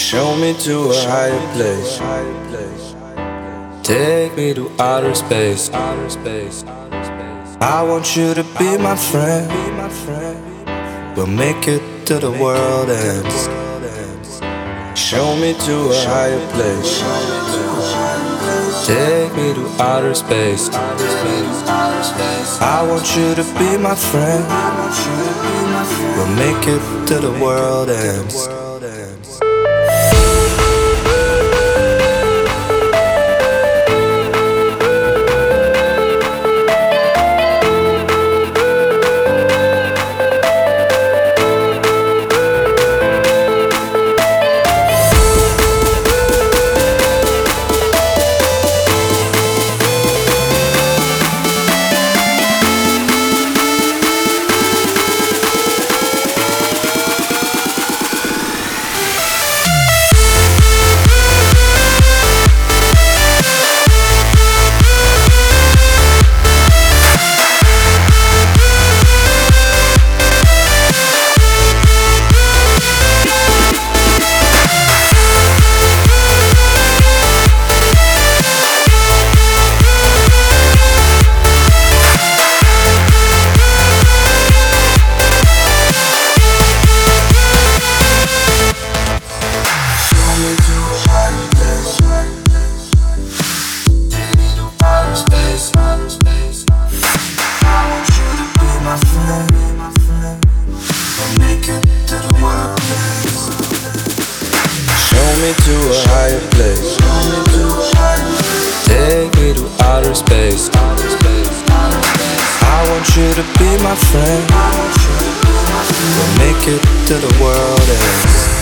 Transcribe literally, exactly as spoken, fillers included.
Show me to a higher place. Take me to outer space. I want you to be my friend. We'll make it to the world ends. Show me to a higher place. Take me to outer space. I want you to be my friend. We'll make it to the world ends. To a higher place. Take me to outer space. I want you to be my friend. We'll make it to the world ends.